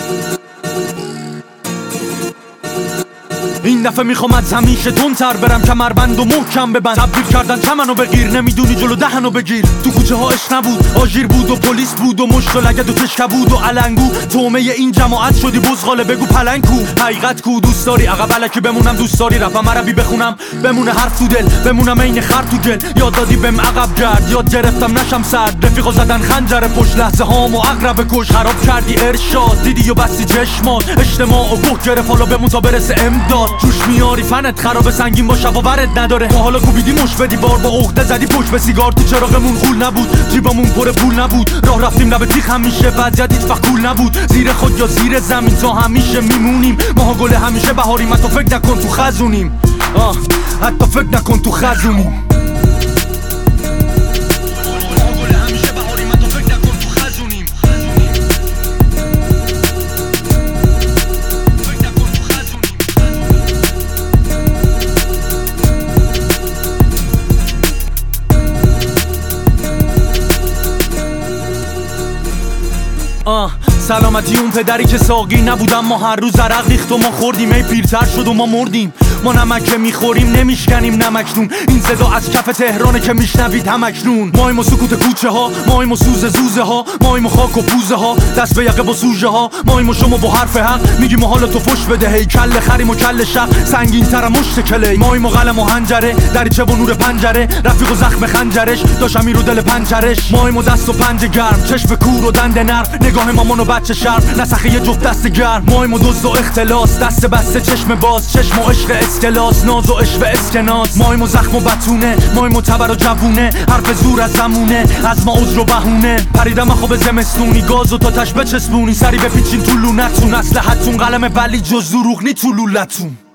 این دفعه میخوام از همیشه تندتر برم، کمربند و محکم ببند. تبدیل کردن چمنو بگیر، نمیدونی جلو دهنو بگیر. تو کوچه ها عشق نبود، آژیر بود و پلیس بود و مشت و لگد و تشکه بود و علنگو. تومه این جماعت شدی بزغاله، بگو پلنگ کو. حقیقت کو؟ دوست داری عقب الکی بمونم؟ دوست داری رپم عربی بخونم بمونه حرف تو دل، بمونم عین خر تو گل؟ یاد دادی بهم عقب گرد، یاد گرفتم نشم سرد. رفیقا زدن خنجر پشت، لحظه هامو عقرب کش. خراب کردی ارشاد، دیدی و بستی چشمات. اجتماع و گوه گرفت، حالا بمون تا برسه امداد. جوش میاری فنت خراب، سنگین با شباورت نداره. تا حالا کوبیدی مش بدی بار، با عقده زدی پشت به سیگار. تو چراغمون غول نبود، جیبمون پر پول نبود. راه رفتیم لب تیغ همیشه، وضعیت هیچ وقت کول نبود. زیر خود یا زیر زمین تا همیشه میمونیم. ماها گل همیشه بهاریم، حتی فکر نکن تو خزونیم. حتی فکر نکن تو خزونیم. سلامتی اون پدری که ساقی نبودم، ما هر روز عرق ریخت و ما خوردیم. ای پیرتر شد و ما مردیم. ما نمک که میخوریم نمیشکنیم نمکنون. این صدا از کف تهرانه که میشنوید همکنون. مایم و سکوت کوچه ها، مایم و سوز زوزه ها، مایم و خاک و پوزه ها، دست به یقه با سوژه ها. مایم و شما با حرف حق میگیم و حالا تو فش بده. هی کل خریم و کل شق، سنگین تر مشت کلی. مایم و قلم و حنجره، دریچه و نور پنجره. رفیق و زخم خنجرش، داشت امیر و دل پنجرش. مایم و دست و پنجه گرم، چشم کور و دنده نرم. نگاه مامان و بچه شرم، نسخه یه جفت دست گرم. مایم و دزد و اختلاس، دست بسته چشم باز. چشم و عشق اسکلاس، ناز و عشق اسکناس. مایم و زخم و بتونه، مایم و تبر و جوونه. حرف زور از زمونه، از ما عذر و بهونه. پریدم خوب زمستونی، گاز و تا تش بچسبونی. سری بپیچین تو لونتون، اسلحتون قلم ولی جز دروغ نی تو لولتون.